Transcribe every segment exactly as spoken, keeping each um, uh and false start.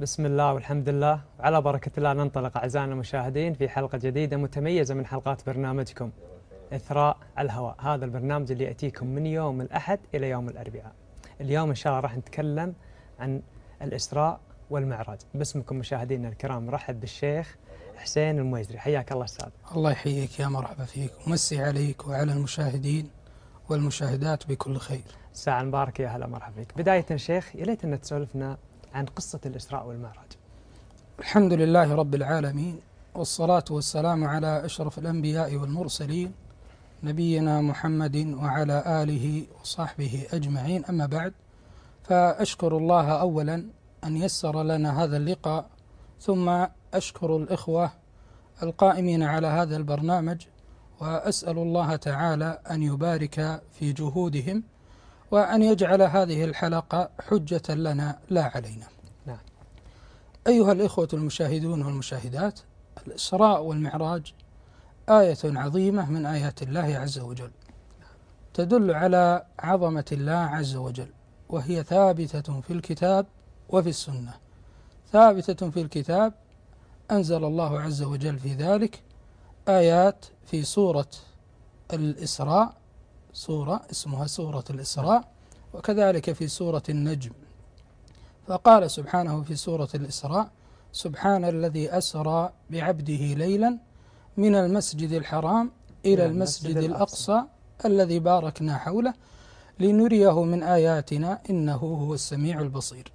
بسم الله والحمد لله وعلى بركة الله ننطلق أعزائنا المشاهدين في حلقة جديدة متميزة من حلقات برنامجكم إثراء على الهواء. هذا البرنامج اللي يأتيكم من يوم الأحد إلى يوم الأربعاء. اليوم إن شاء الله راح نتكلم عن الإسراء والمعراج. باسمكم مشاهدينا الكرام رحب بالشيخ حسين المويزري. حياك الله أستاذ. الله يحييك، يا مرحبا فيك، ومسي عليك وعلى المشاهدين والمشاهدات بكل خير. ساعة المباركة، يا هلا مرحبا فيك. بداية شيخ يا ليت أن تسولفنا عن قصة الإسراء والمعراج. الحمد لله رب العالمين، والصلاة والسلام على أشرف الأنبياء والمرسلين نبينا محمد وعلى آله وصحبه أجمعين. أما بعد، فأشكر الله أولا أن يسر لنا هذا اللقاء، ثم أشكر الإخوة القائمين على هذا البرنامج، وأسأل الله تعالى أن يبارك في جهودهم وأن يجعل هذه الحلقة حجة لنا لا علينا. نعم. أيها الإخوة المشاهدون والمشاهدات، الإسراء والمعراج آية عظيمة من آيات الله عز وجل، تدل على عظمة الله عز وجل، وهي ثابتة في الكتاب وفي السنة. ثابتة في الكتاب، أنزل الله عز وجل في ذلك آيات في سورة الإسراء، سورة اسمها سورة الإسراء، وكذلك في سورة النجم. فقال سبحانه في سورة الإسراء: سبحان الذي أسرى بعبده ليلا من المسجد الحرام إلى المسجد الأقصى الذي باركنا حوله لنريه من آياتنا إنه هو السميع البصير.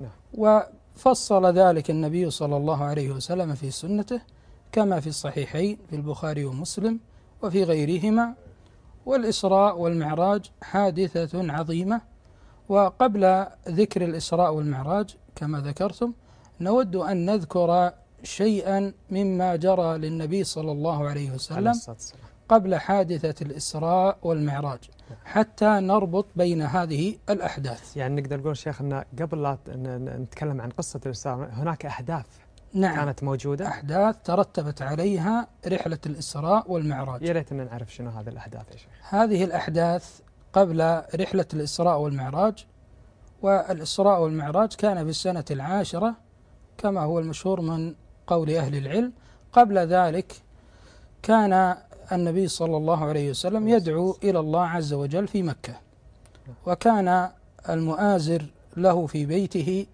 وفصل ذلك النبي صلى الله عليه وسلم في سنته كما في الصحيحين في البخاري ومسلم وفي غيرهما. والإسراء والمعراج حادثة عظيمة. وقبل ذكر الإسراء والمعراج كما ذكرتم، نود أن نذكر شيئا مما جرى للنبي صلى الله عليه وسلم قبل حادثة الإسراء والمعراج، حتى نربط بين هذه الأحداث. يعني نقدر نقول شيخ أن قبل لا نتكلم عن قصة الإسراء هناك أحداث نعم كانت موجودة، أحداث ترتبت عليها رحلة الإسراء والمعراج. يا ريت أن نعرف شنو هذه الأحداث يا شيخ. هذه الأحداث قبل رحلة الإسراء والمعراج. والإسراء والمعراج كان في السنة العاشرة كما هو المشهور من قول أهل العلم. قبل ذلك كان النبي صلى الله عليه وسلم يدعو إلى الله عز وجل في مكة، وكان المؤازر له في بيته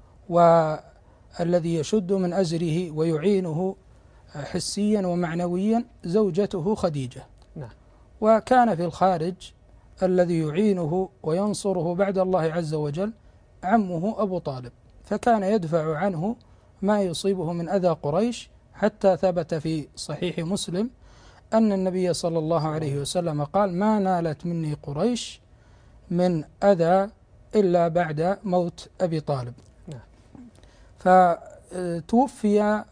والذي يشد من أزره ويعينه حسيا ومعنويا زوجته خديجة. وكان في الخارج الذي يعينه وينصره بعد الله عز وجل عمه أبو طالب، فكان يدفع عنه ما يصيبه من أذى قريش، حتى ثبت في صحيح مسلم أن النبي صلى الله عليه وسلم قال: ما نالت مني قريش من أذى إلا بعد موت أبي طالب. فتوفي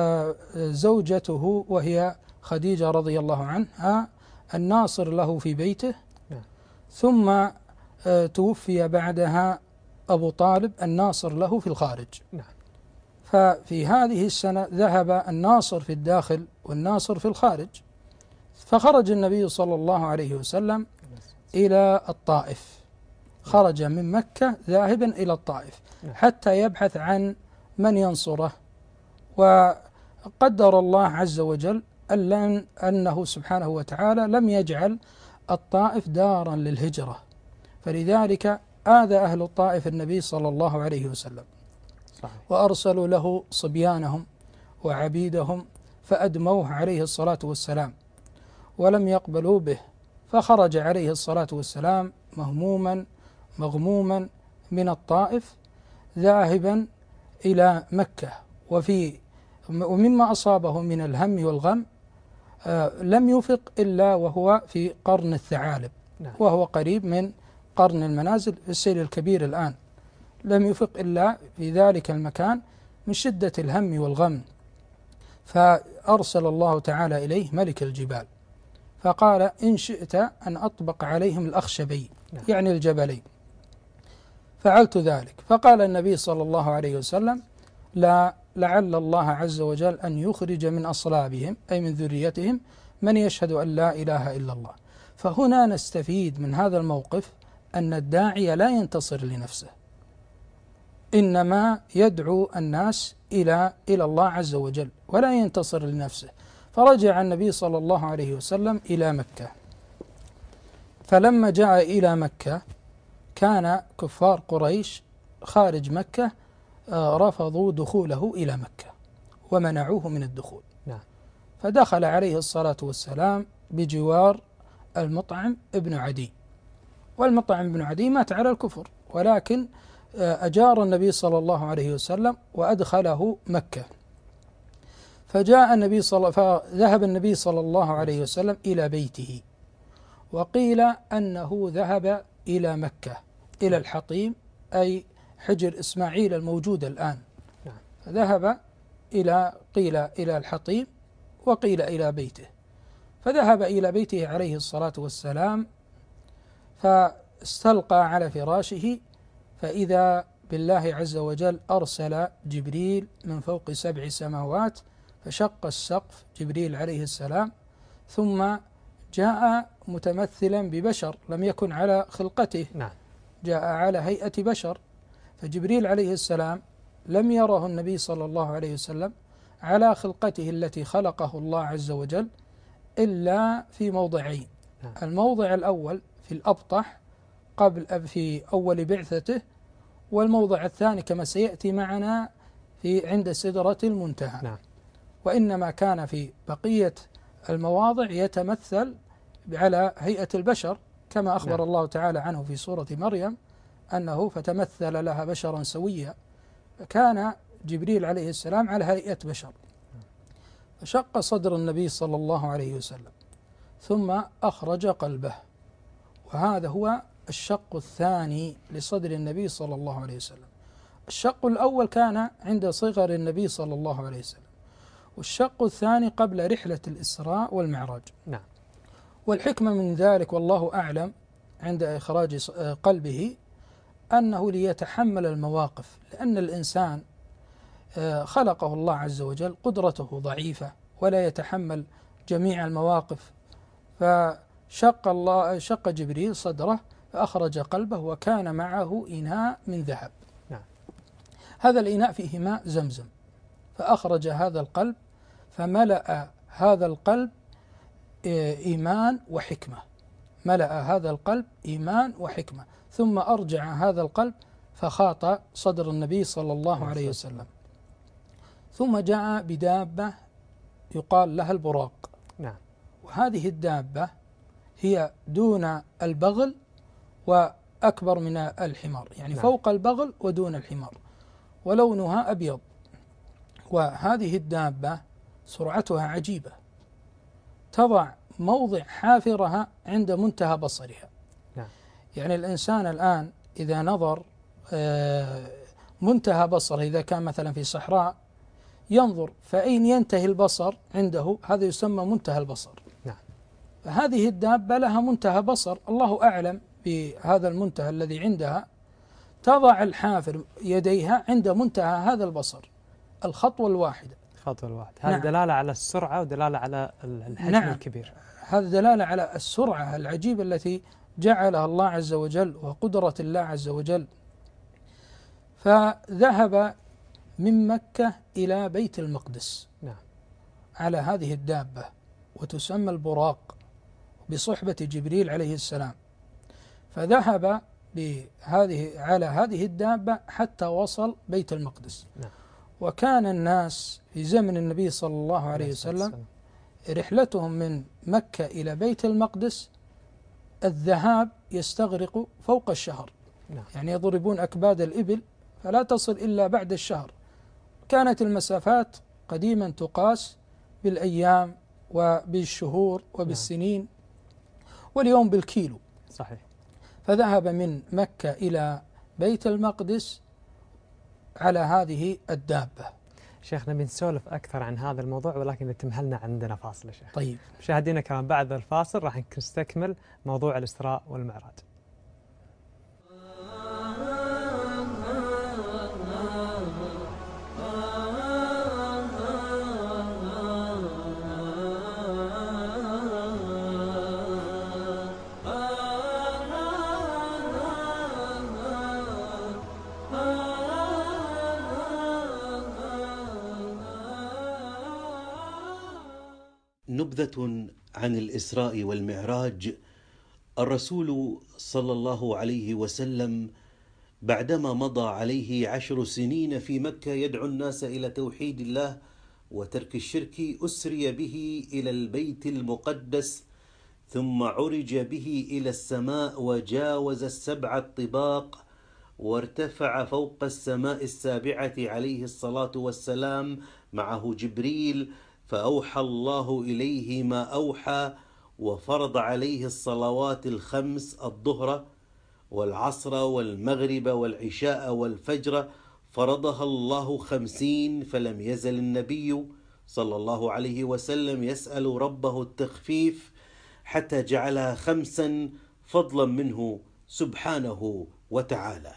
زوجته وهي خديجة رضي الله عنها الناصر له في بيته، ثم توفي بعدها أبو طالب الناصر له في الخارج. ففي هذه السنة ذهب الناصر في الداخل والناصر في الخارج، فخرج النبي صلى الله عليه وسلم إلى الطائف، خرج من مكة ذاهبا إلى الطائف حتى يبحث عن من ينصره. وقدر الله عز وجل أنه سبحانه وتعالى لم يجعل الطائف دارا للهجرة، فلذلك آذى أهل الطائف النبي صلى الله عليه وسلم، وأرسلوا له صبيانهم وعبيدهم فأدموه عليه الصلاة والسلام ولم يقبلوا به، فخرج عليه الصلاة والسلام مهموما مغموما من الطائف ذاهبا إلى مكة. وفي ومما أصابه من الهم والغم آه لم يفق إلا وهو في قرن الثعالب، وهو قريب من قرن المنازل في السيل الكبير الآن. لم يفق إلا في ذلك المكان من شدة الهم والغم، فأرسل الله تعالى إليه ملك الجبال فقال: إن شئت أن أطبق عليهم الأخشبين، يعني الجبلين، فعلت ذلك. فقال النبي صلى الله عليه وسلم: لا، لعل الله عز وجل أن يخرج من أصلابهم أي من ذريتهم من يشهد أن لا إله إلا الله. فهنا نستفيد من هذا الموقف أن الداعية لا ينتصر لنفسه، إنما يدعو الناس إلى إلى الله عز وجل ولا ينتصر لنفسه. فرجع النبي صلى الله عليه وسلم إلى مكة. فلما جاء إلى مكة كان كفار قريش خارج مكة رفضوا دخوله إلى مكة ومنعوه من الدخول. نعم. فدخل عليه الصلاة والسلام بجوار المطعم ابن عدي، والمطعم ابن عدي مات على الكفر، ولكن أجار النبي صلى الله عليه وسلم وأدخله مكة. فجاء النبي صلى فذهب النبي صلى الله عليه وسلم إلى بيته، وقيل أنه ذهب إلى مكة إلى الحطيم أي حجر إسماعيل الموجود الآن. فذهب إلى قيل إلى الحطيم وقيل إلى بيته. فذهب إلى بيته عليه الصلاة والسلام، فاستلقى على فراشه، فإذا بالله عز وجل أرسل جبريل من فوق سبع سماوات فشق السقف جبريل عليه السلام، ثم جاء متمثلا ببشر لم يكن على خلقته. نعم. جاء على هيئة بشر. فجبريل عليه السلام لم يره النبي صلى الله عليه وسلم على خلقته التي خلقه الله عز وجل إلا في موضعين. نعم. الموضع الأول في الأبطح قبل في أول بعثته، والموضع الثاني كما سيأتي معنا في عند سدرة المنتهى. نعم. وإنما كان في بقية المواضع يتمثل على هيئة البشر كما أخبر نعم. الله تعالى عنه في سورة مريم أنه فتمثل لها بشرا سويا. كان جبريل عليه السلام على هيئة بشر، فشق صدر النبي صلى الله عليه وسلم ثم أخرج قلبه، وهذا هو الشق الثاني لصدر النبي صلى الله عليه وسلم. الشق الأول كان عند صغر النبي صلى الله عليه وسلم، والشق الثاني قبل رحلة الإسراء والمعراج. نعم. والحكمة من ذلك والله أعلم عند إخراج قلبه أنه ليتحمل المواقف، لأن الإنسان خلقه الله عز وجل قدرته ضعيفة ولا يتحمل جميع المواقف. فشق الله شق جبريل صدره فأخرج قلبه، وكان معه إناء من ذهب. نعم. هذا الإناء فيه ماء زمزم، فأخرج هذا القلب فملأ هذا القلب إيمان وحكمة، ملأ هذا القلب إيمان وحكمة، ثم أرجع هذا القلب فخاط صدر النبي صلى الله عليه وسلم. ثم جاء بدابة يقال لها البراق. نعم. وهذه الدابة هي دون البغل وأكبر من الحمار، يعني نعم. فوق البغل ودون الحمار، ولونها أبيض. وهذه الدابة سرعتها عجيبة، تضع موضع حافرها عند منتهى بصرها. نعم. يعني الإنسان الآن إذا نظر منتهى بصره، إذا كان مثلا في صحراء ينظر فأين ينتهي البصر عنده، هذا يسمى منتهى البصر. نعم. فهذه الدابة لها منتهى بصر، الله أعلم بهذا المنتهى الذي عندها. تضع الحافر يديها عند منتهى هذا البصر، الخطوة الواحدة. الخطوة الواحدة، هذا نعم. دلالة على السرعة ودلالة على الحجم. نعم. الكبير. هذا دلالة على السرعة العجيبة التي جعلها الله عز وجل وقدرة الله عز وجل. فذهب من مكة إلى بيت المقدس. نعم. على هذه الدابة، وتسمى البراق بصحبة جبريل عليه السلام. فذهب بهذه على هذه الدابة حتى وصل بيت المقدس. نعم. وكان الناس في زمن النبي صلى الله عليه وسلم رحلتهم من مكة إلى بيت المقدس الذهاب يستغرق فوق الشهر. نعم. يعني يضربون أكباد الإبل فلا تصل إلا بعد الشهر. كانت المسافات قديما تقاس بالأيام وبالشهور وبالسنين. نعم. واليوم بالكيلو. صحيح. فذهب من مكة إلى بيت المقدس على هذه الدابة. شيخنا بنسولف أكثر عن هذا الموضوع، ولكن تمهلنا عندنا فاصل يا شيخ. طيب. مشاهدينا كمان بعد الفاصل راح نستكمل موضوع الإسراء والمعراج. نبذة عن الإسراء والمعراج. الرسول صلى الله عليه وسلم بعدما مضى عليه عشر سنين في مكة يدعو الناس إلى توحيد الله وترك الشرك، أسري به إلى البيت المقدس، ثم عرج به إلى السماء وجاوز السبع الطباق وارتفع فوق السماء السابعة عليه الصلاة والسلام معه جبريل، فأوحى الله إليه ما أوحى، وفرض عليه الصلوات الخمس: الظهر والعصر والمغرب والعشاء والفجر، فرضها الله خمسين. فلم يزل النبي صلى الله عليه وسلم يسأل ربه التخفيف حتى جعلها خمسا فضلا منه سبحانه وتعالى.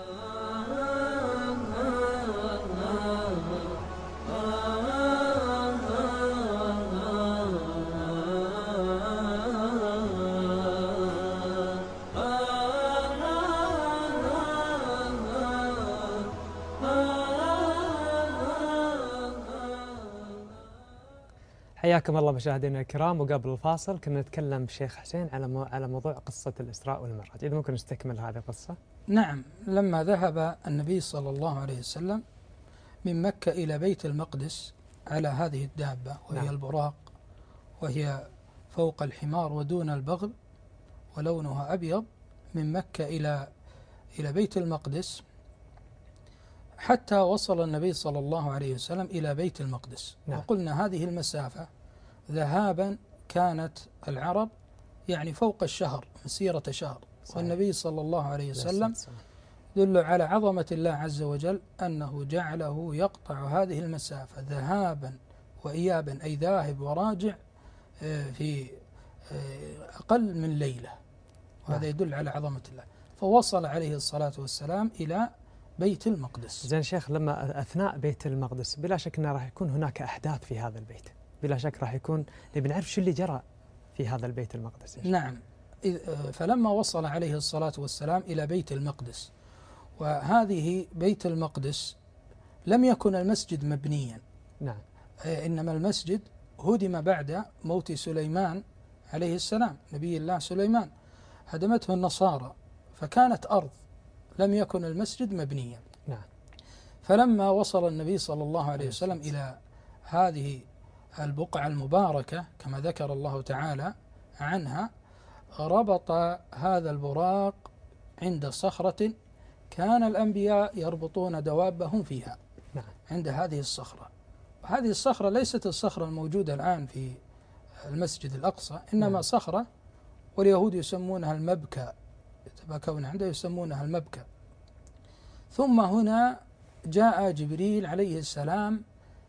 حياكم الله مشاهدينا الكرام. وقبل الفاصل كنا نتكلم بشيخ حسين على مو على موضوع قصة الإسراء والمعراج، إذا ممكن نستكمل هذه القصة. نعم، لما ذهب النبي صلى الله عليه وسلم من مكة إلى بيت المقدس على هذه الدابة وهي نعم. البراق، وهي فوق الحمار ودون البغل ولونها أبيض، من مكة إلى إلى بيت المقدس حتى وصل النبي صلى الله عليه وسلم إلى بيت المقدس. نعم. وقلنا هذه المسافة ذهابا كانت العرب يعني فوق الشهر، مسيرة شهر. صحيح. والنبي صلى الله عليه وسلم دل على عظمة الله عز وجل أنه جعله يقطع هذه المسافة ذهابا وإيابا، أي ذاهب وراجع في أقل من ليلة، وهذا يدل على عظمة الله. فوصل عليه الصلاة والسلام إلى بيت المقدس. زين شيخ، لما أثناء بيت المقدس بلا شك أنه راح يكون هناك أحداث في هذا البيت، بلا شك راح يكون نبي نعرف شو اللي جرى في هذا البيت المقدس. نعم، فلما وصل عليه الصلاة والسلام إلى بيت المقدس، وهذه بيت المقدس لم يكن المسجد مبنيا. نعم. إنما المسجد هدم بعد موت سليمان عليه السلام، نبي الله سليمان، هدمته النصارى فكانت أرض، لم يكن المسجد مبنيا. نعم. فلما وصل النبي صلى الله عليه وسلم إلى هذه البقعة المباركة كما ذكر الله تعالى عنها، ربط هذا البراق عند صخرة كان الأنبياء يربطون دوابهم فيها. نعم. عند هذه الصخرة. هذه الصخرة ليست الصخرة الموجودة الآن في المسجد الأقصى، إنما نعم. صخرة واليهود يسمونها المبكى، يتباكون عنده يسمونها المبكى. ثم هنا جاء جبريل عليه السلام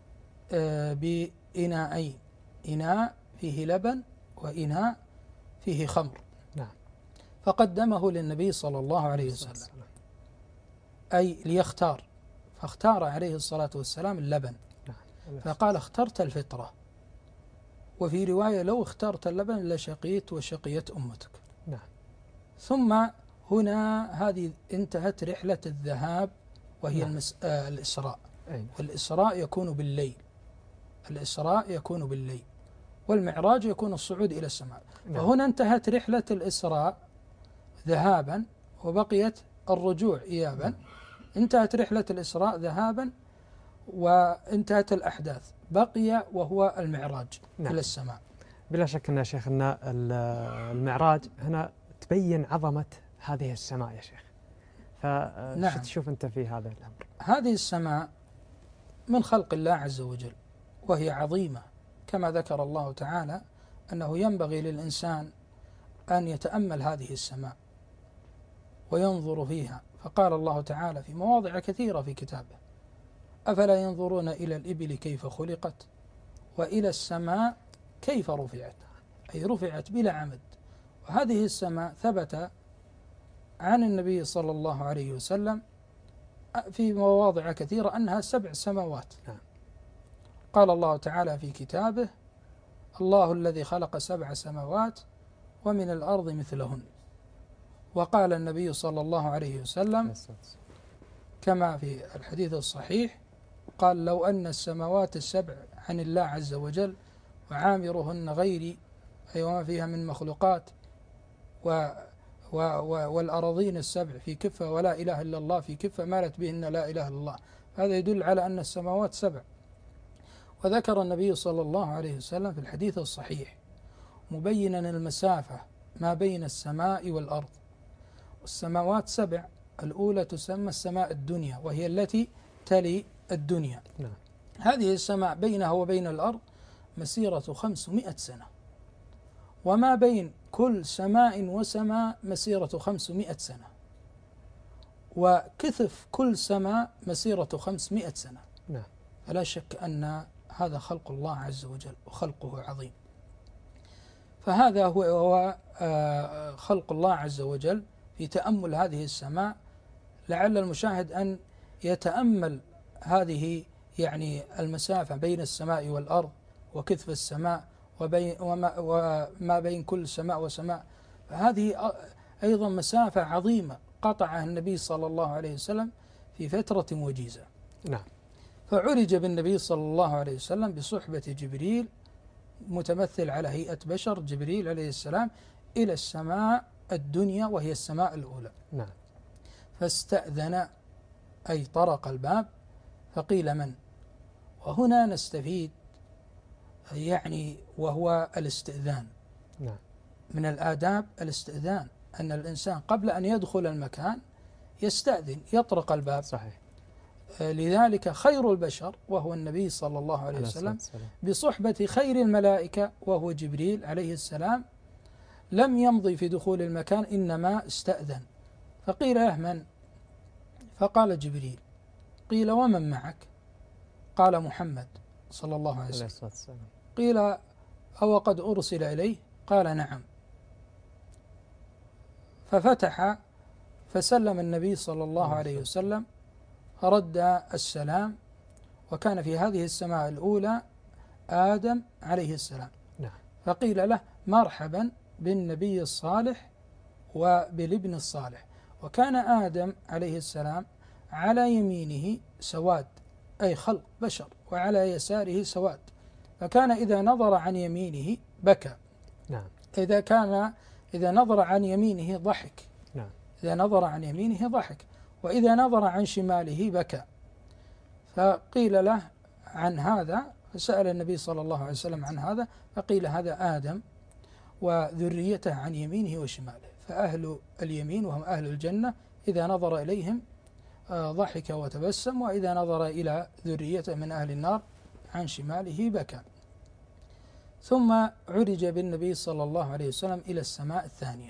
بإناءين، إناء فيه لبن وإناء فيه خمر. نعم. فقدمه للنبي صلى الله عليه وسلم، أي ليختار، فاختار عليه الصلاة والسلام اللبن. نعم. فقال: اخترت الفطرة. وفي رواية: لو اخترت اللبن لشقيت وشقيت أمتك. نعم. ثم هنا هذه انتهت رحلة الذهاب وهي نعم. المس... آه الإسراء. أين. والإسراء يكون بالليل، الإسراء يكون بالليل، والمعراج يكون الصعود إلى السماء. نعم. فهنا انتهت رحلة الإسراء ذهابا وبقيت الرجوع إيابا. نعم. انتهت رحلة الإسراء ذهابا وانتهت الأحداث، بقي وهو المعراج. نعم. إلى السماء. بلا شك أن يا شيخ أن المعراج هنا تبين عظمة هذه السماء يا شيخ، فشو نعم. تشوف أنت في هذا الأمر؟ هذه السماء من خلق الله عز وجل، وهي عظيمة كما ذكر الله تعالى أنه ينبغي للإنسان أن يتأمل هذه السماء وينظر فيها. فقال الله تعالى في مواضع كثيرة في كتابه: أفلا ينظرون إلى الإبل كيف خلقت وإلى السماء كيف رفعت، أي رفعت بلا عمد. وهذه السماء ثبت عن النبي صلى الله عليه وسلم في مواضع كثيرة أنها سبع سماوات. قال الله تعالى في كتابه: الله الذي خلق سبع سماوات ومن الأرض مثلهن. وقال النبي صلى الله عليه وسلم كما في الحديث الصحيح قال: لو أن السماوات السبع عن الله عز وجل وعامرهن غيري، أي وما فيها من مخلوقات، و و و والأراضين السبع في كفة، ولا إله إلا الله في كفة، مالت بهن لا إله إلا الله. هذا يدل على أن السماوات سبع. وذكر النبي صلى الله عليه وسلم في الحديث الصحيح مبينا المسافة ما بين السماء والأرض، والسماوات سبع، الأولى تسمى السماء الدنيا وهي التي تلي الدنيا. نعم. هذه السماء بينها وبين الأرض مسيرة خمسمائة سنة، وما بين كل سماء وسماء مسيرة خمسمائة سنة، وكثف كل سماء مسيرة خمسمائة سنة. نعم. فلا شك أن هذا خلق الله عز وجل، وخلقه عظيم. فهذا هو, هو خلق الله عز وجل في تأمل هذه السماء. لعل المشاهد أن يتأمل هذه يعني المسافة بين السماء والأرض، وكثف السماء، وبين وما, وما بين كل سماء وسماء. فهذه أيضا مسافة عظيمة قطعها النبي صلى الله عليه وسلم في فترة وجيزة. نعم. فعرج بالنبي صلى الله عليه وسلم بصحبة جبريل متمثل على هيئة بشر، جبريل عليه السلام، إلى السماء الدنيا وهي السماء الأولى. نعم. فاستأذن أي طرق الباب، فقيل من؟ وهنا نستفيد يعني وهو الاستئذان. نعم. من الآداب الاستئذان، أن الإنسان قبل أن يدخل المكان يستأذن، يطرق الباب. صحيح. لذلك خير البشر وهو النبي صلى الله عليه وسلم بصحبة خير الملائكة وهو جبريل عليه السلام لم يمضي في دخول المكان، إنما استأذن. فقيل له من؟ فقال جبريل. قيل ومن معك؟ قال محمد صلى الله عليه وسلم. قيل أو قد أرسل إليه؟ قال نعم. ففتح فسلم النبي صلى الله عليه وسلم، فرد السلام، وكان في هذه السماء الأولى آدم عليه السلام. نعم. فقيل له مرحبا بالنبي الصالح وبالابن الصالح. وكان آدم عليه السلام على يمينه سواد، أي خلق بشر، وعلى يساره سواد، فكان إذا نظر عن يمينه بكى. نعم. إذا كان إذا نظر عن يمينه ضحك. نعم. إذا نظر عن يمينه ضحك، وإذا نظر عن شماله بكى. فقيل له عن هذا، فسأل النبي صلى الله عليه وسلم عن هذا، فقيل هذا آدم وذريته عن يمينه وشماله. فأهل اليمين وهم أهل الجنة إذا نظر إليهم ضحك وتبسم، وإذا نظر إلى ذريته من أهل النار عن شماله بكى. ثم عرج بالنبي صلى الله عليه وسلم إلى السماء الثانية،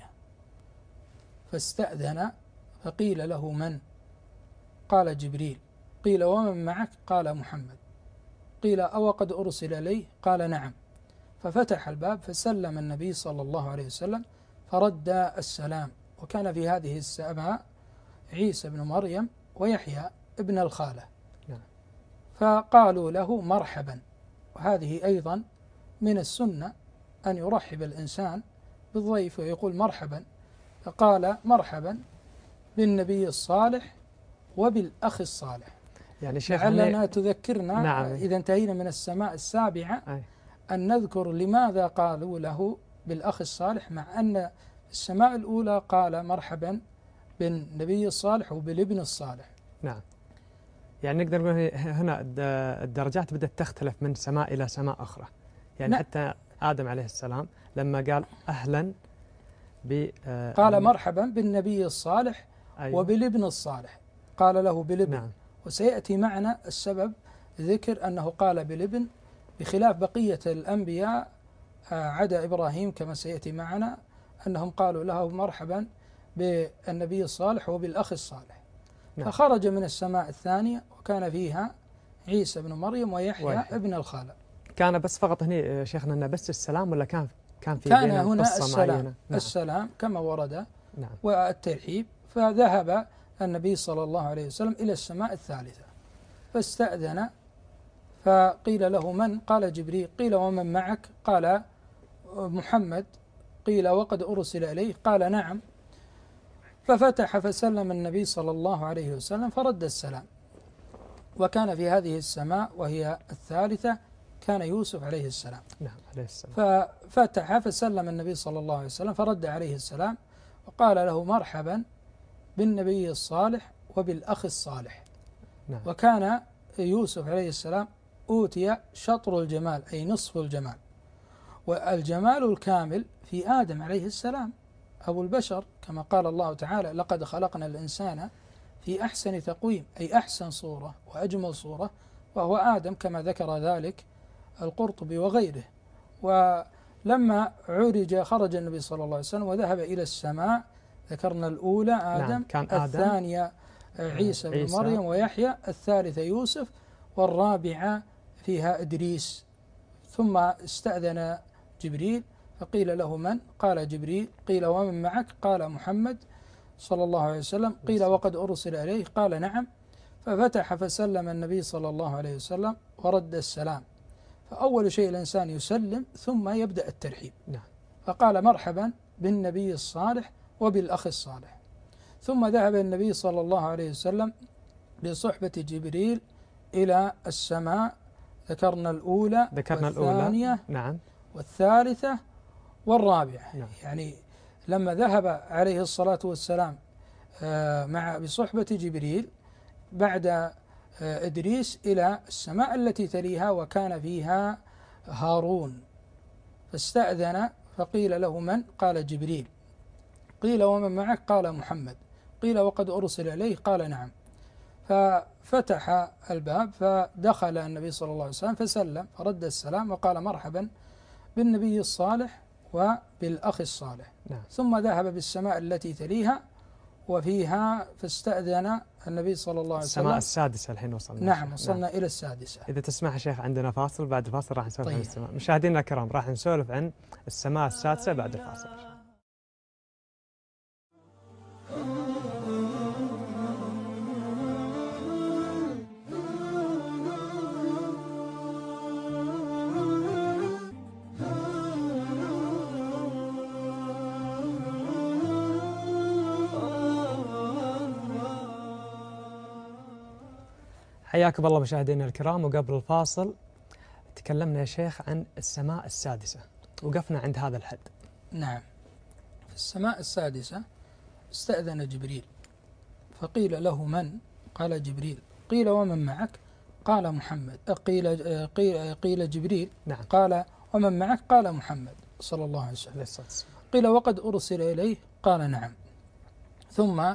فاستأذن، فقيل له من؟ قال جبريل. قيل ومن معك؟ قال محمد. قيل أو قد أرسل إليه؟ قال نعم. ففتح الباب فسلم النبي صلى الله عليه وسلم، فرد السلام. وكان في هذه السماء عيسى بن مريم ويحيى ابن الخالة. نعم. فقالوا له مرحبا. وهذه أيضا من السنة أن يرحب الإنسان بالضيف ويقول مرحبا. فقال مرحبا بالنبي الصالح وبالأخ الصالح. يعني شيخ لعلنا تذكرنا نعم. إذا انتهينا من السماء السابعة أي. أن نذكر لماذا قالوا له بالأخ الصالح، مع أن السماء الأولى قال مرحبا بالنبي الصالح وبالابن الصالح. نعم. يعني نقدر نقول هنا الدرجات بدأت تختلف من سماء إلى سماء أخرى. يعني نعم. حتى آدم عليه السلام لما قال أهلا ب قال مرحبا بالنبي الصالح. أيوة. وبالابن الصالح، قال له بالابن. نعم. وسيأتي معنا السبب ذكر أنه قال بالابن، بخلاف بقية الأنبياء عدا إبراهيم كما سيأتي معنا أنهم قالوا له مرحبا بالنبي الصالح وبالأخ الصالح. نعم. فخرج من السماء الثانية وكان فيها عيسى بن مريم ويحيى ويحيى. ابن الخالة. كان بس فقط هنا شيخنا أنه بس السلام، ولا كان كان في كان هنا السلام. نعم. السلام كما ورد. نعم. والترحيب. فذهب النبي صلى الله عليه وسلم إلى السماء الثالثة فاستأذن، فقيل له من؟ قال جبريل. قيل ومن معك؟ قال محمد. قيل وقد أرسل إليه؟ قال نعم. ففتح فسلم النبي صلى الله عليه وسلم، فرد السلام. وكان في هذه السماء وهي الثالثة كان يوسف عليه السلام. نعم عليه السلام. ففتح فسلم النبي صلى الله عليه وسلم فرد عليه السلام وقال له مرحبا بالنبي الصالح وبالأخ الصالح. نعم. وكان يوسف عليه السلام أوتي شطر الجمال أي نصف الجمال، والجمال الكامل في آدم عليه السلام أبو البشر، كما قال الله تعالى لقد خلقنا الإنسان في أحسن تقويم أي أحسن صورة وأجمل صورة، وهو آدم كما ذكر ذلك القرطبي وغيره. ولما عرج خرج النبي صلى الله عليه وسلم وذهب إلى السماء، ذكرنا الأولى آدم، نعم كان آدم، الثانية عيسى بن مريم ويحيى، الثالثة يوسف، والرابعة فيها إدريس. ثم استأذن جبريل فقيل له من؟ قال جبريل. قيل ومن معك؟ قال محمد صلى الله عليه وسلم. قيل وقد أرسل إليه؟ قال نعم. ففتح فسلم النبي صلى الله عليه وسلم ورد السلام. فأول شيء الإنسان يسلم ثم يبدأ الترحيب. نعم. فقال مرحبا بالنبي الصالح وبالأخ الصالح. ثم ذهب النبي صلى الله عليه وسلم بصحبة جبريل إلى السماء، ذكرنا الأولى ذكرنا والثانية الأولى نعم والثالثة والرابعة. نعم. يعني لما ذهب عليه الصلاة والسلام مع بصحبة جبريل بعد إدريس إلى السماء التي تليها وكان فيها هارون، فاستأذن فقيل له من؟ قال جبريل. قيل ومن معك؟ قال محمد. قيل وقد أرسل إليه؟ قال نعم. ففتح الباب فدخل النبي صلى الله عليه وسلم فسلم فرد السلام وقال مرحبا بالنبي الصالح وبالأخ الصالح. نعم. ثم ذهب بالسماء التي تليها وفيها فاستأذن النبي صلى الله عليه وسلم. السماء السادسة الحين وصلنا. نعم وصلنا نعم. إلى السادسة. إذا تسمح يا شيخ عندنا فاصل، بعد الفاصل راح نسولف طيب. عن السماء. مشاهدينا الكرام راح نسولف عن السماء السادسة بعد الفاصل. حياكم الله مشاهدينا الكرام. وقبل الفاصل تكلمنا يا شيخ عن السماء السادسة، وقفنا عند هذا الحد. نعم. في السماء السادسة استأذن جبريل فقيل له من؟ قال جبريل. قيل ومن معك؟ قال محمد. قيل قيل, قيل جبريل. نعم. قال ومن معك؟ قال محمد صلى الله عليه وسلم. قيل وقد أرسل إليه؟ قال نعم. ثم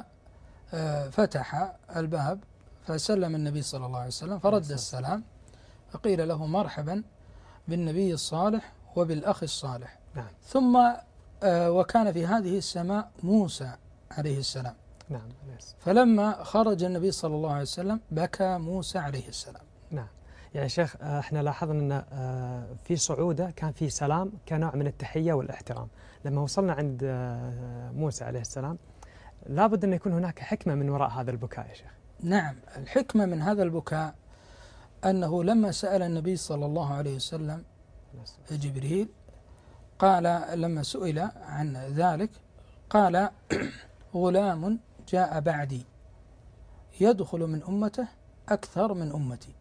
فتح الباب فسلم النبي صلى الله عليه وسلم فرد السلام فقيل له مرحبا بالنبي الصالح وبالأخ الصالح. نعم. ثم وكان في هذه السماء موسى عليه السلام. نعم. فلما خرج النبي صلى الله عليه وسلم بكى موسى عليه السلام. نعم. يعني شيخ احنا لاحظنا ان في صعوده كان في سلام كنوع من التحية والاحترام. لما وصلنا عند موسى عليه السلام لابد أن يكون هناك حكمة من وراء هذا البكاء يا شيخ. نعم. الحكمة من هذا البكاء أنه لما سأل النبي صلى الله عليه وسلم جبريل قال لما سئل عن ذلك قال غلام جاء بعدي يدخل من أمته أكثر من أمتي.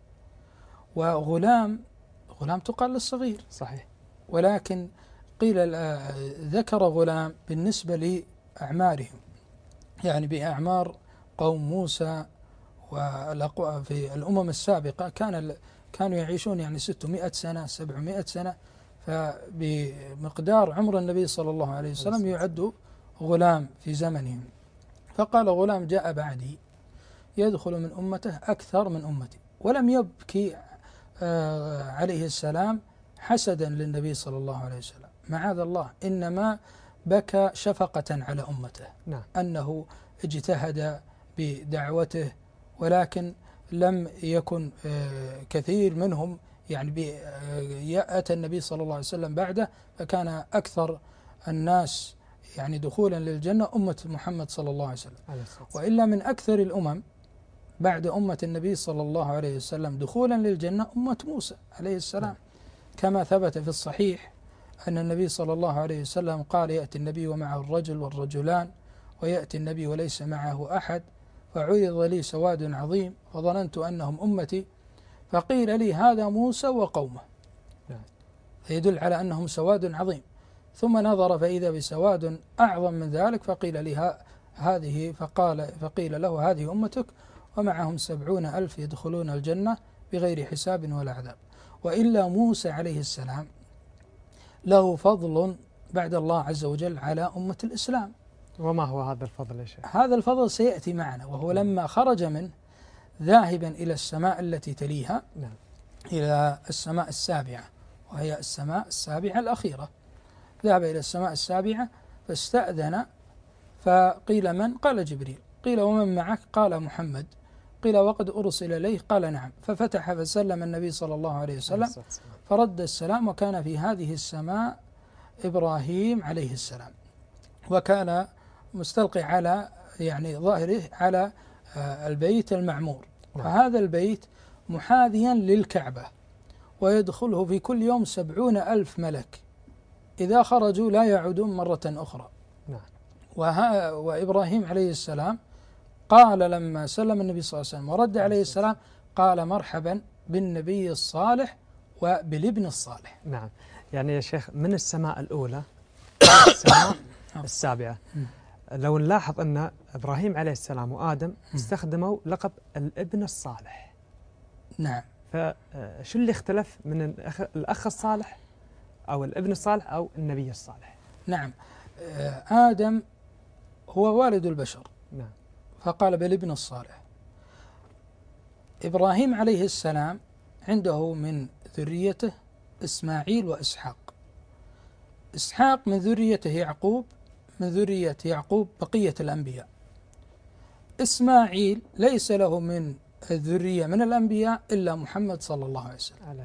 وغلام غلام تقال للصغير صحيح، ولكن قيل ذكر غلام بالنسبة لأعمارهم، يعني بأعمار قوم موسى وفي الأمم السابقة كان كانوا يعيشون يعني ستمائة سنة سبعمائة سنة، فبمقدار عمر النبي صلى الله عليه وسلم يعد غلام في زمنهم. فقال غلام جاء بعدي يدخل من أمته أكثر من أمتي، ولم يبكي عليه السلام حسدا للنبي صلى الله عليه وسلم، معاذ الله، إنما بكى شفقة على أمته. نعم. أنه اجتهد بدعوته ولكن لم يكن كثير منهم يعني يأتى النبي صلى الله عليه وسلم بعده، فكان أكثر الناس يعني دخولا للجنة أمة محمد صلى الله عليه وسلم. وإلا من أكثر الأمم بعد أمة النبي صلى الله عليه وسلم دخولا للجنة أمة موسى عليه السلام، كما ثبت في الصحيح أن النبي صلى الله عليه وسلم قال يأتي النبي ومعه الرجل والرجلان، ويأتي النبي وليس معه أحد، فعرض لي سواد عظيم فظننت أنهم أمتي، فقيل لي هذا موسى وقومه. فيدل على أنهم سواد عظيم. ثم نظر فإذا بسواد أعظم من ذلك، فقيل لها هذه فقال فقيل له هذه أمتك ومعهم سبعون ألف يدخلون الجنة بغير حساب ولا عذاب. وإلا موسى عليه السلام له فضل بعد الله عز وجل على أمة الإسلام. وما هو هذا الفضل يا شيخ؟ هذا الفضل سيأتي معنا، وهو لما خرج منه ذاهبا إلى السماء التي تليها، نعم. إلى السماء السابعة، وهي السماء السابعة الأخيرة. ذهب إلى السماء السابعة فاستأذن، فقيل من؟ قال جبريل. قيل ومن معك؟ قال محمد. قيل وقد أرسل إليه؟ قال نعم. ففتح فسلم النبي صلى الله عليه وسلم فرد السلام، وكان في هذه السماء إبراهيم عليه السلام، وكان مستلقي على يعني ظاهره على البيت المعمور. فهذا البيت محاذيا للكعبة، ويدخله في كل يوم سبعون ألف ملك، إذا خرجوا لا يعودون مرة أخرى. وها وإبراهيم عليه السلام قال لما سلم النبي صلى الله عليه وسلم ورد عليه السلام، قال مرحبا بالنبي الصالح وبالابن الصالح. نعم. يعني يا شيخ من السماء الأولى السماء السابعة، لو نلاحظ أن إبراهيم عليه السلام وآدم استخدموا لقب الابن الصالح. نعم. فشو اللي اختلف من الأخ الصالح أو الابن الصالح أو النبي الصالح؟ نعم. آدم هو والد البشر، نعم، فقال بالابن الصالح. إبراهيم عليه السلام عنده من ذريته إسماعيل وإسحاق. إسحاق من ذريته يعقوب، من ذرية يعقوب بقية الأنبياء. إسماعيل ليس له من الذرية من الأنبياء إلا محمد صلى الله عليه وسلم.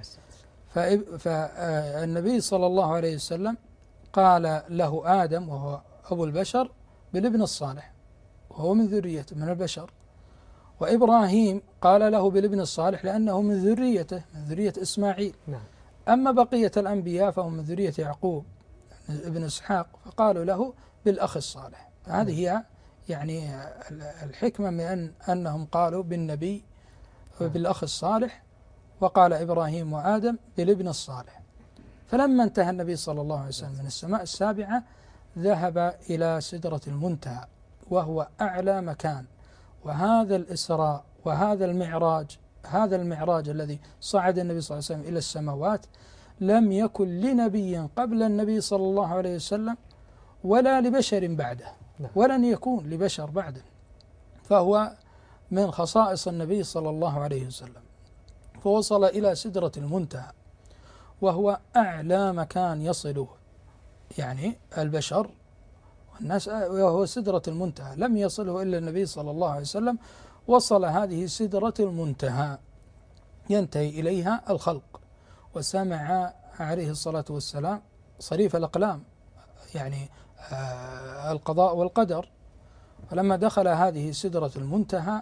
فالنبي صلى الله عليه وسلم قال له آدم وهو أبو البشر بالابن الصالح، وهو من ذريته من البشر. وإبراهيم قال له بالابن الصالح لأنه من ذريته من ذرية إسماعيل. نعم. أما بقية الأنبياء فهم من ذرية يعقوب ابن إسحاق، فقالوا له بالأخ الصالح. هذه هي يعني الحكمة من أن أنهم قالوا بالنبي وبالأخ الصالح، وقال إبراهيم وآدم بالابن الصالح. فلما انتهى النبي صلى الله عليه وسلم من السماء السابعة ذهب إلى سدرة المنتهى، وهو أعلى مكان. وهذا الإسراء وهذا المعراج، هذا المعراج الذي صعد النبي صلى الله عليه وسلم إلى السماوات لم يكن لنبي قبل النبي صلى الله عليه وسلم ولا لبشر بعده، ولن يكون لبشر بعده، فهو من خصائص النبي صلى الله عليه وسلم. فوصل إلى سدرة المنتهى، وهو أعلى مكان يصله يعني البشر والناس، وهو سدرة المنتهى لم يصله إلا النبي صلى الله عليه وسلم. وصل هذه سدرة المنتهى ينتهي إليها الخلق، وسمع عليه الصلاة والسلام صريف الأقلام، يعني آه القضاء والقدر. فلما دخل هذه سدرة المنتهى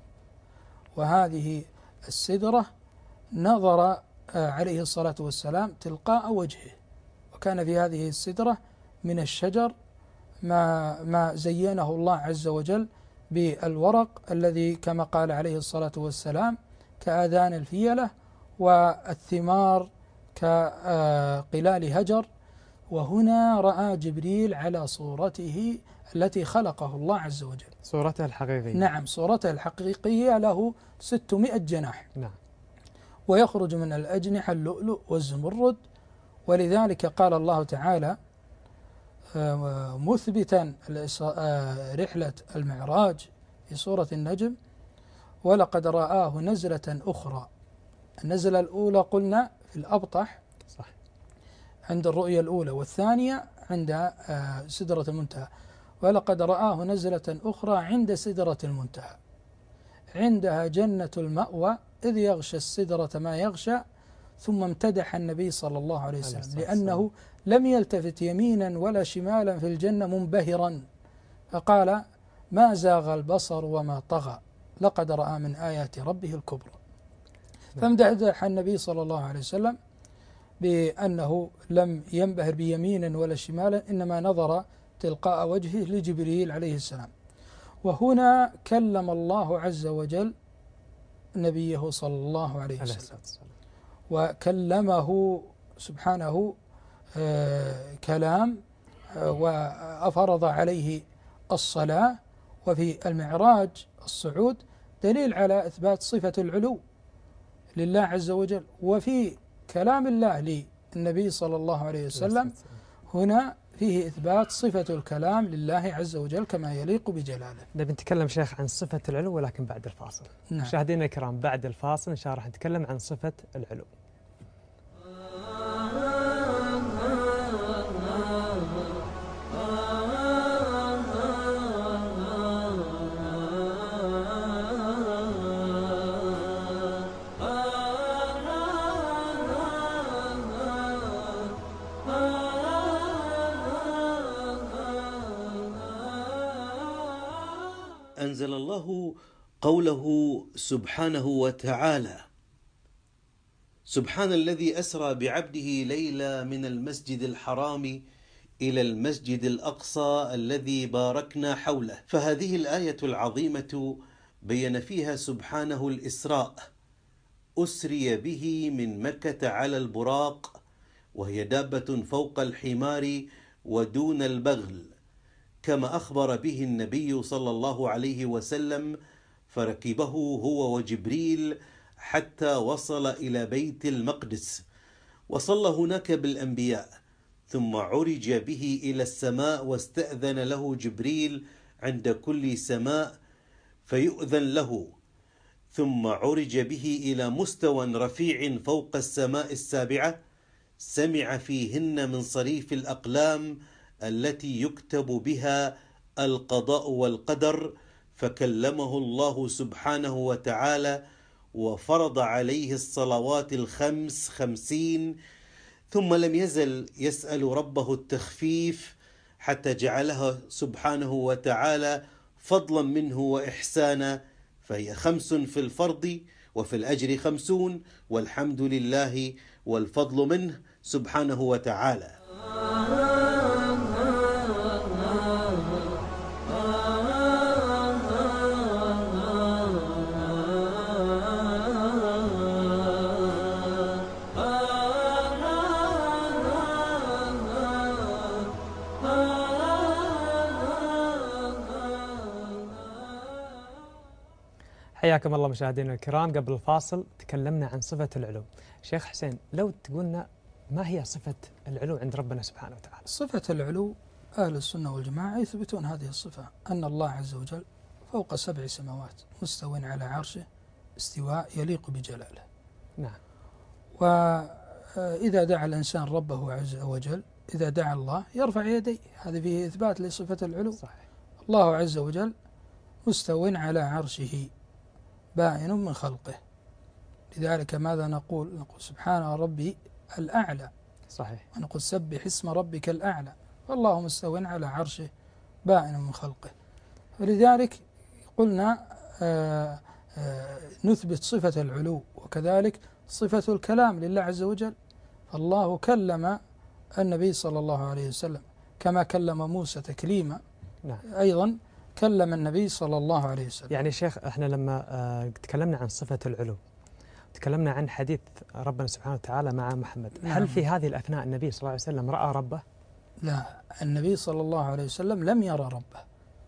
وهذه السدرة نظر آه عليه الصلاة والسلام تلقاء وجهه، وكان في هذه السدرة من الشجر ما ما زينه الله عز وجل بالورق الذي كما قال عليه الصلاة والسلام كآذان الفيلة، والثمار كقلال هجر. وهنا رأى جبريل على صورته التي خلقه الله عز وجل، صورته الحقيقية. نعم، صورته الحقيقية له ستمائة جناح، نعم، ويخرج من الأجنحة اللؤلؤ والزمرد. ولذلك قال الله تعالى مثبتا رحلة المعراج في سورة النجم: ولقد رآه نزلة أخرى. النزلة الأولى قلنا في الأبطح، صح، عند الرؤية الأولى، والثانية عند سدرة المنتهى. ولقد رآه نزلة أخرى عند سدرة المنتهى، عندها جنة المأوى إذ يغشى السدرة ما يغشى. ثم امتدح النبي صلى الله عليه وسلم لأنه لم يلتفت يمينا ولا شمالا في الجنة منبهرا، فقال: ما زاغ البصر وما طغى، لقد رأى من آيات ربه الكبرى. فامتدح النبي صلى الله عليه وسلم بأنه لم ينبهر بيمين ولا شمالا، إنما نظر تلقاء وجهه لجبريل عليه السلام. وهنا كلم الله عز وجل نبيه صلى الله عليه وسلم، وكلمه سبحانه آه كلام آه وأفرض عليه الصلاة. وفي المعراج الصعود دليل على إثبات صفة العلو لله عز وجل. وفي كلام الله للنبي صلى الله عليه وسلم هنا فيه إثبات صفة الكلام لله عز وجل كما يليق بجلاله. نبي نتكلم شيخ عن صفة العلو ولكن بعد الفاصل. نعم. مشاهدينا الكرام، بعد الفاصل إن شاء الله راح نتكلم عن صفة العلو. أنزل الله قوله سبحانه وتعالى: سبحان الذي أسرى بعبده ليلا من المسجد الحرام إلى المسجد الأقصى الذي باركنا حوله. فهذه الآية العظيمة بين فيها سبحانه الإسراء، أسري به من مكة على البراق، وهي دابة فوق الحمار ودون البغل، كما أخبر به النبي صلى الله عليه وسلم، فركبه هو وجبريل حتى وصل إلى بيت المقدس، وصلى هناك بالأنبياء، ثم عرج به إلى السماء، واستأذن له جبريل عند كل سماء فيؤذن له، ثم عرج به إلى مستوى رفيع فوق السماء السابعة، سمع فيهن من صريف الأقلام التي يكتب بها القضاء والقدر، فكلمه الله سبحانه وتعالى وفرض عليه الصلوات الخمس خمسين، ثم لم يزل يسأل ربه التخفيف حتى جعلها سبحانه وتعالى فضلا منه وإحسانا، فهي خمس في الفرض وفي الأجر خمسون، والحمد لله والفضل منه سبحانه وتعالى. حياكم الله مشاهدينا الكرام. قبل الفاصل تكلمنا عن صفة العلو. شيخ حسين، لو تقولنا ما هي صفة العلو عند ربنا سبحانه وتعالى؟ صفة العلو أهل السنة والجماعة يثبتون هذه الصفة، أن الله عز وجل فوق سبع سماوات مستو على عرشه استواء يليق بجلاله. نعم. وإذا دعا الإنسان ربه عز وجل، إذا دعا الله يرفع يديه، هذا فيه إثبات لصفة العلو. صحيح. الله عز وجل مستو على عرشه بائن من خلقه، لذلك ماذا نقول؟ نقول سبحان ربي الأعلى. صحيح. ونقول سبح اسم ربك الأعلى، والله مستو على عرشه بائن من خلقه. ولذلك قلنا آآ آآ نثبت صفة العلو، وكذلك صفة الكلام لله عز وجل. فالله كلم النبي صلى الله عليه وسلم كما كلم موسى تكليما. نعم. أيضا كلم النبي صلى الله عليه وسلم. يعني شيخ، احنا لما آه تكلمنا عن صفة العلو، تكلمنا عن حديث ربنا سبحانه وتعالى مع محمد. نعم. هل في هذه الأثناء النبي صلى الله عليه وسلم رأى ربه؟ لا، النبي صلى الله عليه وسلم لم يرى ربه،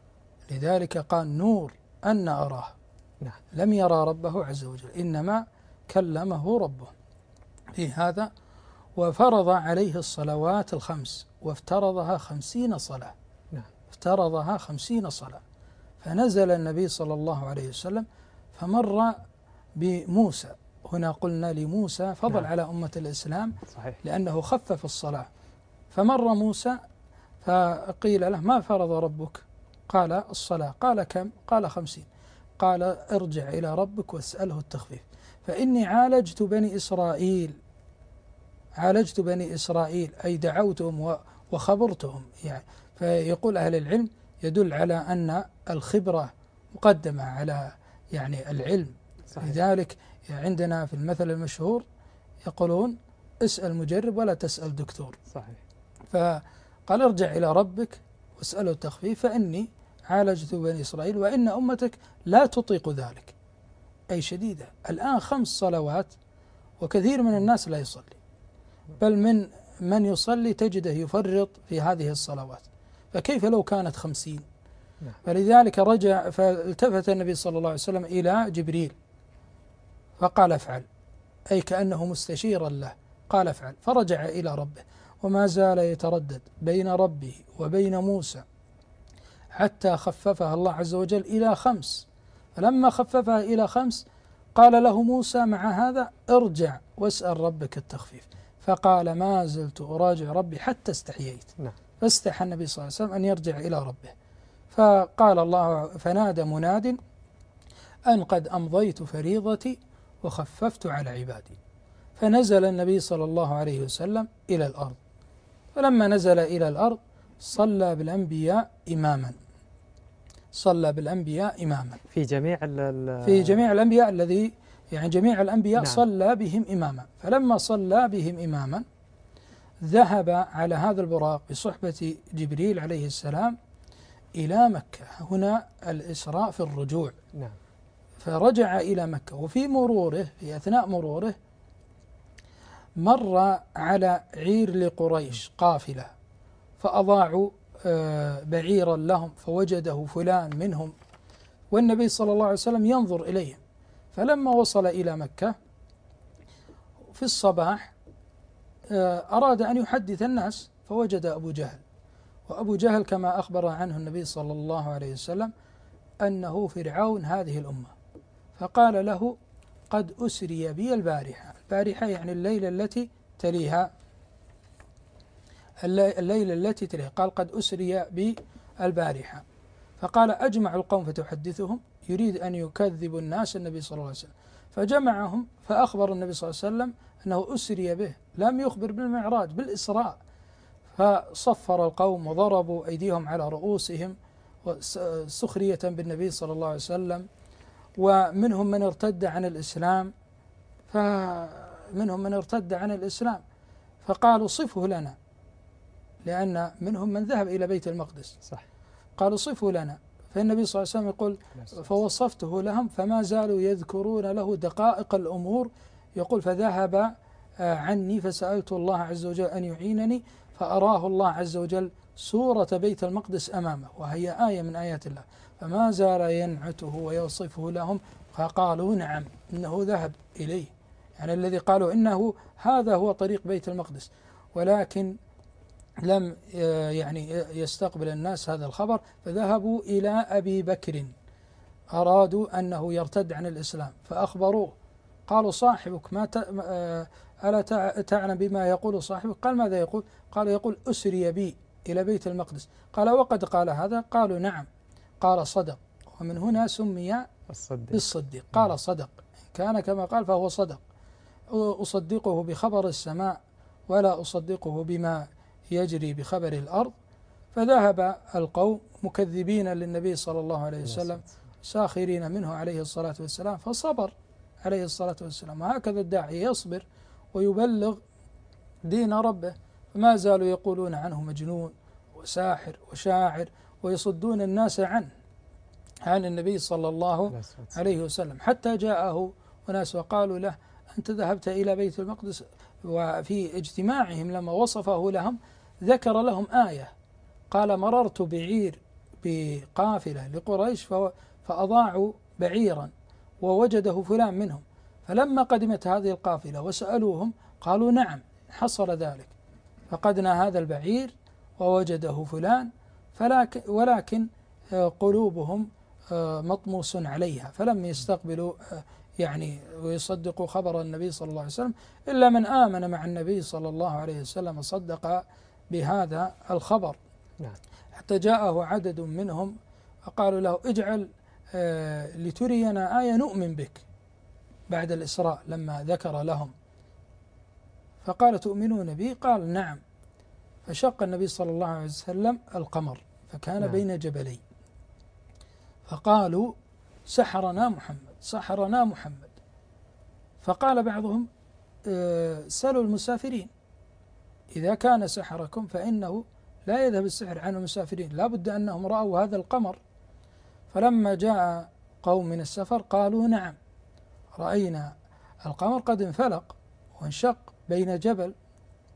لذلك قال نور أن أراه. نعم. لم يرى ربه عز وجل، إنما كلمه ربه في هذا، وفرض عليه الصلوات الخمس وافترضها خمسين صلاة. نعم. افترضها خمسين صلاة. فنزل النبي صلى الله عليه وسلم فمر بموسى. هنا قلنا لموسى فضل نعم. على أمة الإسلام. صحيح. لأنه خفف الصلاة. فمر موسى فقيل له ما فرض ربك؟ قال الصلاة. قال كم؟ قال خمسين. قال ارجع إلى ربك واسأله التخفيف، فإني عالجت بني إسرائيل. عالجت بني إسرائيل أي دعوتهم وخبرتهم. يعني فيقول أهل العلم يدل على أن الخبرة مقدمة على يعني العلم. صحيح. لذلك عندنا في المثل المشهور يقولون اسأل مجرب ولا تسأل دكتور. صحيح. فقال ارجع إلى ربك واسأله التخفيف فإني عالجت بني إسرائيل وإن أمتك لا تطيق ذلك. أي شديدة. الآن خمس صلوات وكثير من الناس لا يصلي، بل من من يصلي تجده يفرط في هذه الصلوات، فكيف لو كانت خمسين؟ فلذلك رجع فالتفت النبي صلى الله عليه وسلم إلى جبريل فقال افعل، أي كأنه مستشيرا له، قال افعل، فرجع إلى ربه وما زال يتردد بين ربه وبين موسى حتى خففها الله عز وجل إلى خمس. فلما خففها إلى خمس قال له موسى مع هذا ارجع واسأل ربك التخفيف، فقال ما زلت أراجع ربي حتى استحييت. نعم. فاستحى النبي صلى الله عليه وسلم أن يرجع إلى ربه، فقال الله فنادى مناد أن قد أمضيت فريضتي وخففت على عبادي، فنزل النبي صلى الله عليه وسلم إلى الأرض، فلما نزل إلى الأرض صلى بالأنبياء إماما، صلى بالأنبياء إماما في جميع في جميع الأنبياء الذي يعني جميع الأنبياء نعم. صلى بهم إماما. فلما صلى بهم إماما ذهب على هذا البراق بصحبة جبريل عليه السلام إلى مكة. هنا الإسراء في الرجوع. نعم. فرجع إلى مكة، وفي مروره في أثناء مروره مر على عير لقريش قافلة، فأضاعوا بعيرا لهم فوجده فلان منهم، والنبي صلى الله عليه وسلم ينظر إليهم. فلما وصل إلى مكة في الصباح أراد أن يحدث الناس فوجد أبو جهل، وأبو جهل كما أخبر عنه النبي صلى الله عليه وسلم أنه فرعون هذه الأمة، فقال له قد أسري بي البارحة، البارحة يعني الليلة التي تليها، الليلة التي تليها، قال قد أسري بي البارحة، فقال أجمع القوم فتحدثهم، يريد أن يكذب الناس النبي صلى الله عليه وسلم، فجمعهم فأخبر النبي صلى الله عليه وسلم أنه أسري به، لم يخبر بالمعراج بالإسراء، فصفر القوم وضربوا أيديهم على رؤوسهم سخرية بالنبي صلى الله عليه وسلم، ومنهم من ارتد عن الإسلام، فمنهم من ارتد عن الإسلام فقالوا صفه لنا، لأن منهم من ذهب إلى بيت المقدس، صح، قالوا صفه لنا، فالنبي صلى الله عليه وسلم يقول فوصفته لهم فما زالوا يذكرون له دقائق الأمور، يقول فذهب عني فسألت الله عز وجل أن يعينني فأراه الله عز وجل سورة بيت المقدس أمامه، وهي آية من آيات الله، فما زال ينعته ويوصفه لهم، فقالوا نعم إنه ذهب إليه، يعني الذي قالوا إنه هذا هو طريق بيت المقدس، ولكن لم يعني يستقبل الناس هذا الخبر، فذهبوا إلى أبي بكر أرادوا أنه يرتد عن الإسلام، فأخبروه قالوا صاحبك ما ألا تعلم بما يقول صاحبك؟ قال ماذا يقول؟ قال يقول أسري بي إلى بيت المقدس، قال وقد قال هذا؟ قالوا نعم، قال صدق، ومن هنا سمي بالصديق، قال صدق، كان كما قال فهو صدق، أصدقه بخبر السماء ولا أصدقه بما يجري بخبر الأرض. فذهب القوم مكذبين للنبي صلى الله عليه وسلم ساخرين منه عليه الصلاة والسلام، فصبر عليه الصلاة والسلام، وهكذا الداعي يصبر ويبلغ دين ربه، فما زالوا يقولون عنه مجنون وساحر وشاعر ويصدون الناس عنه عن النبي صلى الله عليه وسلم، حتى جاءه وناس وقالوا له أنت ذهبت إلى بيت المقدس، وفي اجتماعهم لما وصفه لهم ذكر لهم آية، قال مررت بعير بقافلة لقريش فأضاعوا بعيرا ووجده فلان منهم، فلما قدمت هذه القافلة وسألوهم قالوا نعم حصل ذلك، فقدنا هذا البعير ووجده فلان، ولكن قلوبهم مطموس عليها، فلم يستقبلوا يعني ويصدقوا خبر النبي صلى الله عليه وسلم، إلا من آمن مع النبي صلى الله عليه وسلم صدق بهذا الخبر. نعم. حتى جاءه عدد منهم فقالوا له اجعل آه لترينا آية نؤمن بك بعد الإسراء، لما ذكر لهم فقال تؤمنون بي؟ قال نعم، فشق النبي صلى الله عليه وسلم القمر فكان نعم. بين جبلين، فقالوا سحرنا محمد سحرنا محمد، فقال بعضهم آه سلوا المسافرين إذا كان سحركم فإنه لا يذهب السحر عن المسافرين، لا بد أنهم رأوا هذا القمر. فلما جاء قوم من السفر قالوا نعم رأينا القمر قد انفلق وانشق بين جبل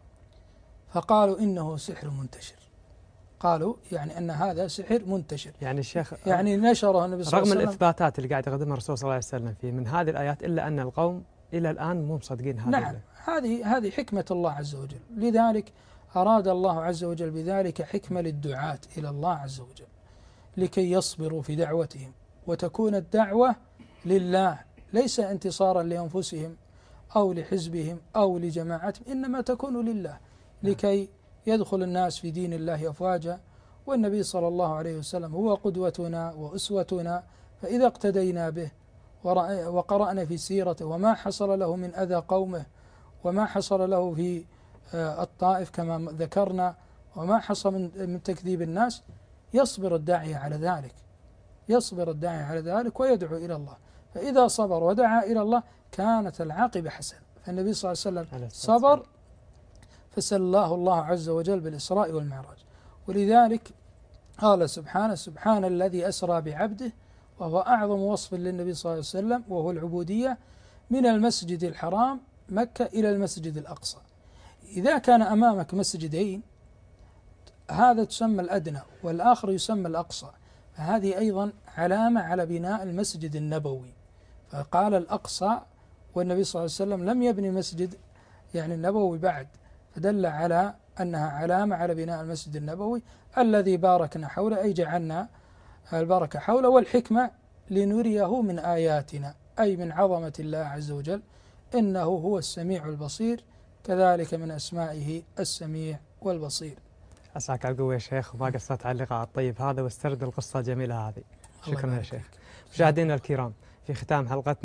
فقالوا إنه سحر منتشر. قالوا يعني أن هذا سحر منتشر. يعني الشيخ يعني نشره النبي صلى الله عليه وسلم رغم الإثباتات اللي قاعد يقدمها الرسول صلى الله عليه وسلم فيه من هذه الآيات، إلا أن القوم إلى الآن مو مصدقين هذا. نعم، هذه هذه حكمة الله عز وجل. لذلك أراد الله عز وجل بذلك حكمة للدعاة إلى الله عز وجل لكي يصبروا في دعوتهم، وتكون الدعوة لله ليس انتصارا لأنفسهم أو لحزبهم أو لجماعتهم، إنما تكون لله لكي يدخل الناس في دين الله أفواجا. والنبي صلى الله عليه وسلم هو قدوتنا وأسوتنا، فإذا اقتدينا به وقرأنا في سيرته وما حصل له من أذى قومه، وما حصل له في الطائف كما ذكرنا، وما حصل من تكذيب الناس، يصبر الداعية على ذلك، يصبر الداعية على ذلك ويدعو إلى الله. فإذا صبر ودعا إلى الله كانت العاقبة حسنة. فالنبي صلى الله عليه وسلم صبر فسلاه الله عز وجل بالإسراء والمعراج. ولذلك قال سبحانه: سبحان الذي أسرى بعبده، وهو أعظم وصف للنبي صلى الله عليه وسلم، وهو العبودية، من المسجد الحرام مكة إلى المسجد الأقصى. إذا كان أمامك مسجدين، هذا تسمى الأدنى والآخر يسمى الأقصى، فهذه أيضا علامة على بناء المسجد النبوي. فقال الأقصى، والنبي صلى الله عليه وسلم لم يبني مسجد يعني النبوي بعد، فدل على أنها علامة على بناء المسجد النبوي الذي باركنا حوله، أي جعلنا البركة حوله. والحكمة لنريه من آياتنا، أي من عظمة الله عز وجل، إنه هو السميع البصير، كذلك من أسمائه السميع والبصير. أسعك على القوة يا شيخ، وما قصرت على اللقاء الطيب هذا واسترد القصة الجميلة هذه. شكرا يا شيخ. مشاهدينا الكرام، في ختام حلقتنا